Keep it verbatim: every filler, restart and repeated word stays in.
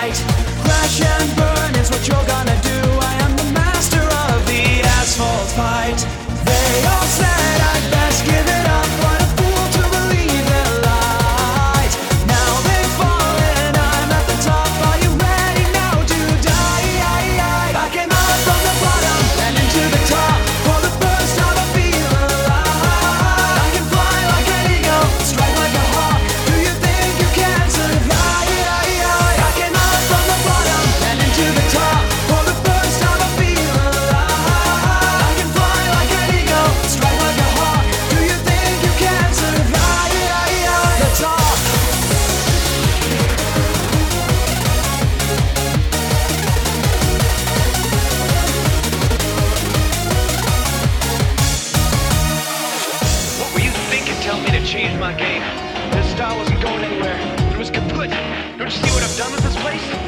right. Crash and burn is what you're gonna do. I am the master of the asphalt fight. They all said I'd best give it up. What a fool to believe their lies. Now they've fallen, I'm at the top. Are you ready now to die? I came out from the bottom and into the top. For the first time I feel alive. I can fly like an eagle, strike like a hawk. Do you think you can survive? I came out from the bottom and into the top. For the first time I feel alive. I can fly like an eagle, strike like a hawk. Do you think you can survive? The top. What were you thinking telling me to change my game? This style wasn't going anywhere. It was kaput. Don't you see what I've done with this place?